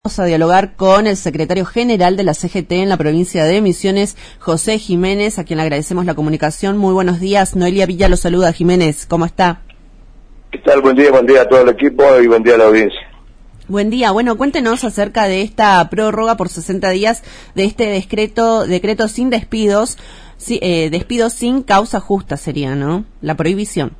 Vamos a dialogar con el secretario general de la CGT en la provincia de Misiones, José Jiménez, a quien le agradecemos la comunicación. Muy buenos días. Noelia Villa lo saluda. Jiménez, ¿cómo está? ¿Qué tal? Buen día a todo el equipo y buen día a la audiencia. Buen día. Bueno, cuéntenos acerca de esta prórroga por 60 días de este decreto sin despidos, despidos sin causa justa sería, ¿no? La prohibición.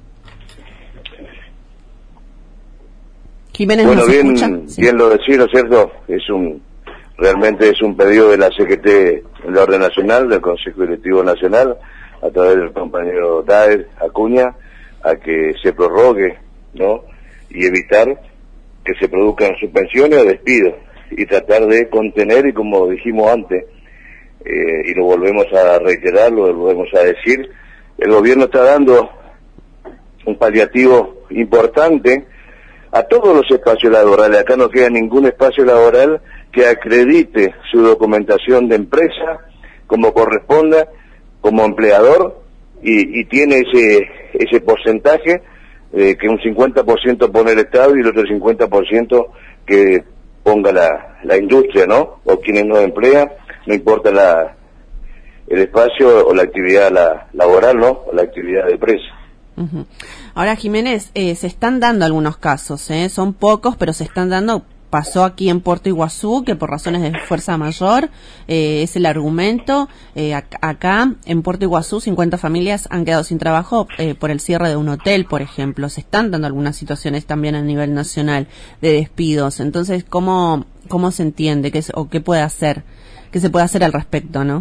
Jiménez, bueno, bien lo decís, ¿no es cierto? Realmente es un pedido de la CGT en la orden nacional, del Consejo Directivo Nacional, a través del compañero Daer Acuña, a que se prorrogue, ¿no? Y evitar que se produzcan suspensiones o despidos, y tratar de contener, y como dijimos antes, y lo volvemos a reiterar, lo volvemos a decir, el gobierno está dando un paliativo importante a todos los espacios laborales. Acá no queda ningún espacio laboral que acredite su documentación de empresa como corresponda, como empleador, y tiene ese porcentaje que un 50% pone el Estado y el otro 50% que ponga la industria, ¿no? O quienes nos emplean, no importa el espacio o la actividad laboral, ¿no? O la actividad de empresa. Uh-huh. Ahora, Jiménez, se están dando algunos casos, son pocos, pero se están dando. Pasó aquí en Puerto Iguazú, que por razones de fuerza mayor, es el argumento. Acá, en Puerto Iguazú, 50 familias han quedado sin trabajo por el cierre de un hotel, por ejemplo. Se están dando algunas situaciones también a nivel nacional de despidos. Entonces, ¿cómo se entiende? ¿Qué se puede hacer al respecto, no?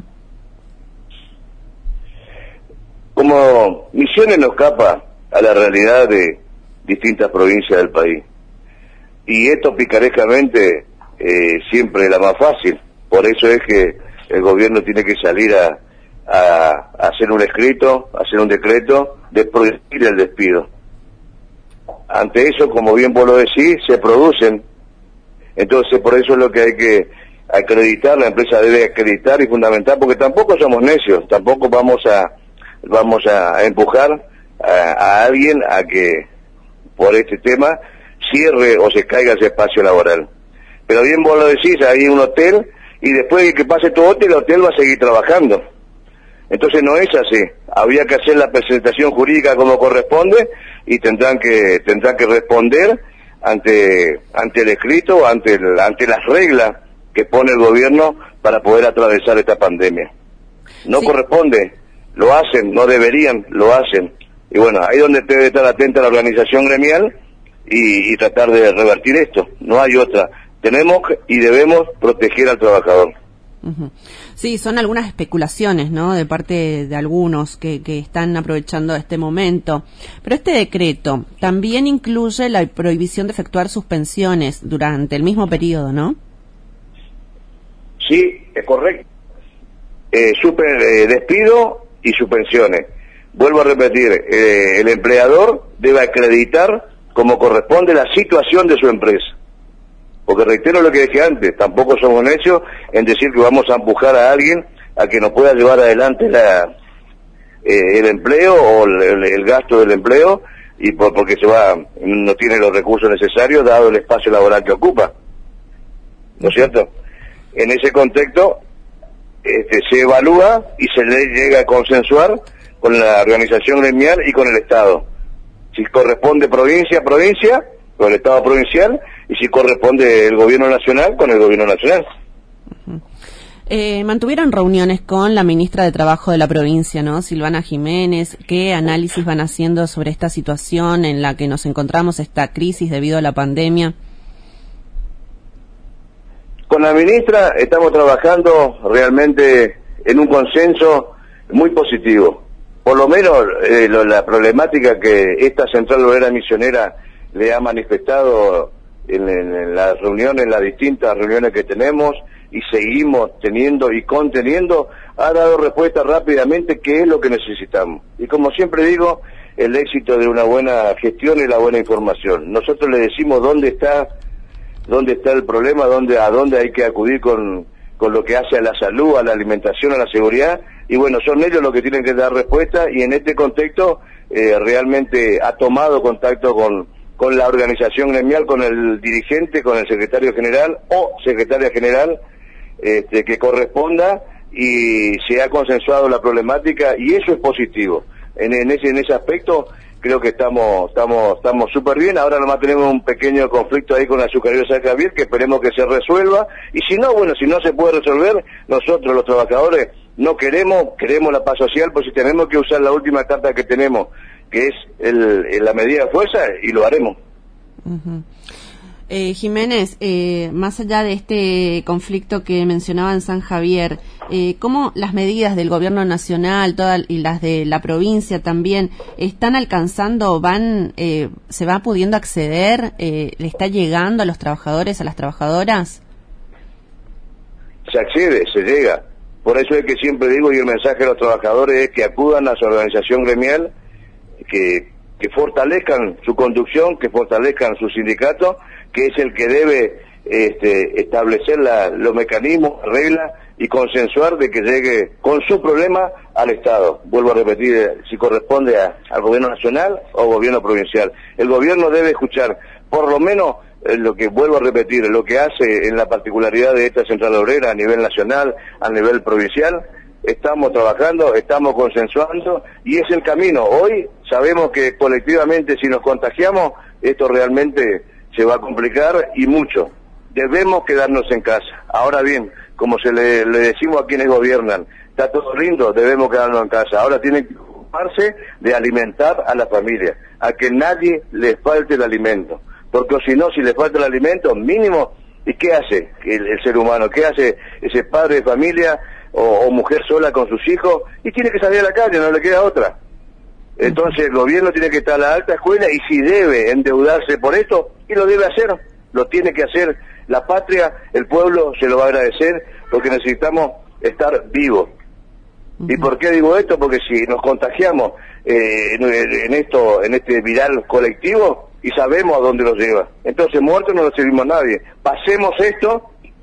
Como Misiones no escapa a la realidad de distintas provincias del país. Y esto picarescamente siempre es la más fácil. Por eso es que el gobierno tiene que salir a hacer un escrito, hacer un decreto de prohibir el despido. Ante eso, como bien vos lo decís, se producen. Entonces, por eso es lo que hay que acreditar, la empresa debe acreditar y fundamentar, porque tampoco somos necios, tampoco vamos a empujar a alguien a que por este tema cierre o se caiga ese espacio laboral. Pero bien vos lo decís, hay un hotel y después de que pase todo el hotel va a seguir trabajando. Entonces no es así. Habría que hacer la presentación jurídica como corresponde y tendrán que responder ante el escrito, ante las reglas que pone el gobierno para poder atravesar esta pandemia. No corresponde, lo hacen, no deberían, lo hacen. Y bueno, ahí es donde debe estar atenta la organización gremial y tratar de revertir esto. No hay otra. Tenemos y debemos proteger al trabajador. Uh-huh. Sí, son algunas especulaciones, ¿no?, de parte de algunos que están aprovechando este momento. Pero este decreto también incluye la prohibición de efectuar suspensiones durante el mismo periodo, Sí, es correcto. Despido y suspensiones. Vuelvo a repetir, el empleador debe acreditar como corresponde la situación de su empresa. Porque reitero lo que dije antes, tampoco somos necios en decir que vamos a empujar a alguien a que no pueda llevar adelante el empleo o el gasto del empleo y porque no tiene los recursos necesarios dado el espacio laboral que ocupa. ¿No es cierto? En ese contexto se evalúa y se le llega a consensuar con la organización gremial y con el Estado. Si corresponde provincia, con el Estado provincial, y si corresponde el gobierno nacional, con el gobierno nacional. Uh-huh. Mantuvieron reuniones con la ministra de Trabajo de la provincia, ¿no?, Silvana Jiménez. ¿Qué análisis van haciendo sobre esta situación en la que nos encontramos, esta crisis debido a la pandemia? Con la ministra estamos trabajando realmente en un consenso muy positivo. Por lo menos la problemática que esta central obrera misionera le ha manifestado en las reuniones, en las distintas reuniones que tenemos y seguimos teniendo y conteniendo, ha dado respuesta rápidamente qué es lo que necesitamos. Y como siempre digo, el éxito de una buena gestión y la buena información. Nosotros le decimos dónde está el problema, a dónde hay que acudir con lo que hace a la salud, a la alimentación, a la seguridad, y bueno, son ellos los que tienen que dar respuesta, y en este contexto realmente ha tomado contacto con con la organización gremial, con el dirigente, con el secretario general o secretaria general que corresponda, y se ha consensuado la problemática, y eso es positivo. En ese aspecto creo que estamos súper bien. Ahora nomás tenemos un pequeño conflicto ahí con la azucarero San Javier, que esperemos que se resuelva, y si no, bueno, si no se puede resolver, nosotros los trabajadores no queremos la paz social, pues si tenemos que usar la última carta que tenemos, que es la medida de fuerza, y lo haremos. Uh-huh. Jiménez, más allá de este conflicto que mencionaba en San Javier, ¿cómo las medidas del gobierno nacional y las de la provincia también están alcanzando, se va pudiendo acceder, le está llegando a los trabajadores, a las trabajadoras? Se accede, se llega. Por eso es que siempre digo, y el mensaje a los trabajadores es que acudan a su organización gremial, que fortalezcan su conducción, que fortalezcan su sindicato, que es el que debe establecer los mecanismos, reglas, y consensuar de que llegue con su problema al Estado. Vuelvo a repetir, si corresponde al gobierno nacional o gobierno provincial. El gobierno debe escuchar, por lo menos, lo que vuelvo a repetir, lo que hace en la particularidad de esta central obrera a nivel nacional, a nivel provincial. Estamos trabajando, estamos consensuando, y es el camino. Hoy sabemos que colectivamente, si nos contagiamos, esto realmente se va a complicar, y mucho. Debemos quedarnos en casa. Ahora bien, como le decimos a quienes gobiernan, está todo lindo, debemos quedarnos en casa. Ahora tienen que ocuparse de alimentar a la familia, a que nadie les falte el alimento. Porque si no, si le falta el alimento, mínimo, ¿y qué hace el ser humano? ¿Qué hace ese padre de familia o mujer sola con sus hijos? Y tiene que salir a la calle, no le queda otra. Entonces el gobierno tiene que estar a la alta escuela, y si debe endeudarse por esto, y lo debe hacer, lo tiene que hacer. La patria, el pueblo se lo va a agradecer, porque necesitamos estar vivos. ¿Y por qué digo esto? Porque si nos contagiamos en este viral colectivo, y sabemos a dónde nos lleva, entonces muertos no nos servimos a nadie. Pasemos esto,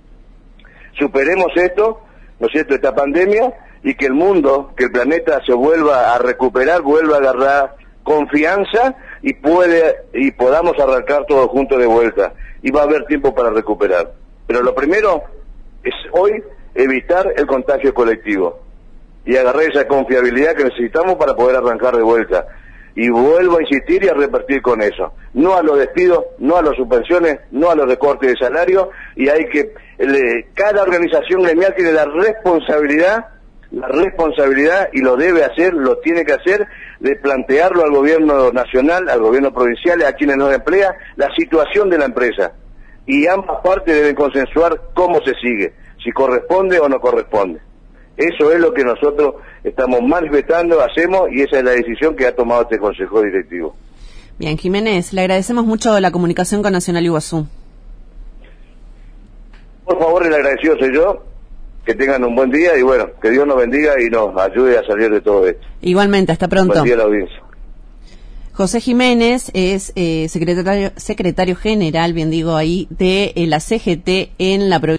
superemos esto, ¿no es cierto?, esta pandemia, y que el mundo, que el planeta se vuelva a recuperar, vuelva a agarrar confianza, y podamos arrancar todos juntos de vuelta, y va a haber tiempo para recuperar. Pero lo primero es hoy evitar el contagio colectivo y agarrar esa confiabilidad que necesitamos para poder arrancar de vuelta. Y vuelvo a insistir y a repartir con eso. No a los despidos, no a las suspensiones, no a los recortes de salario, y hay que, cada organización gremial tiene la responsabilidad, y lo debe hacer, lo tiene que hacer, de plantearlo al gobierno nacional, al gobierno provincial, a quienes nos emplean, la situación de la empresa. Y ambas partes deben consensuar cómo se sigue, si corresponde o no corresponde. Eso es lo que nosotros estamos manifestando, hacemos, y esa es la decisión que ha tomado este Consejo Directivo. Bien, Jiménez, le agradecemos mucho la comunicación con Nacional Iguazú. Por favor, el agradecido soy yo. Que tengan un buen día, y bueno, que Dios nos bendiga y nos ayude a salir de todo esto. Igualmente, hasta pronto. Buen día a la audiencia. José Jiménez es secretario general, bien digo ahí, de la CGT en la provincia.